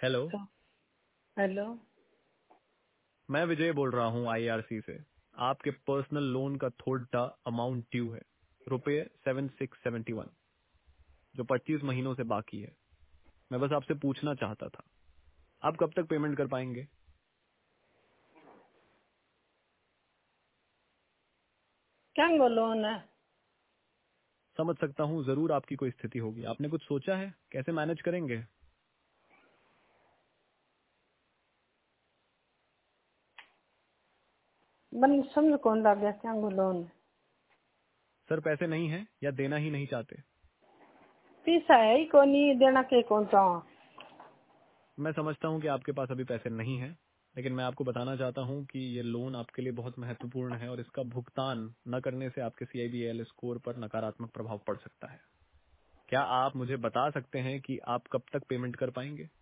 Hello. Hello. मैं विजय बोल रहा हूँ आईआरसी से। आपके पर्सनल लोन का थोड़ा अमाउंट ड्यू है, रुपये 7671, जो 25 महीनों से बाकी है। मैं बस आपसे पूछना चाहता था, आप कब तक पेमेंट कर पाएंगे? क्या लोन है? समझ सकता हूँ, जरूर आपकी कोई स्थिति होगी। आपने कुछ सोचा है कैसे मैनेज करेंगे? मन समझ कौन लग गया क्या लोन है? सर पैसे नहीं है या देना ही नहीं चाहते? पैसा है ही को नहीं देना के कौन सा? मैं समझता हूँ कि आपके पास अभी पैसे नहीं है, लेकिन मैं आपको बताना चाहता हूँ कि ये लोन आपके लिए बहुत महत्वपूर्ण है और इसका भुगतान न करने से आपके सीआईबीएल स्कोर पर नकारात्मक प्रभाव पड़ सकता है। क्या आप मुझे बता सकते हैं कि आप कब तक पेमेंट कर पाएंगे?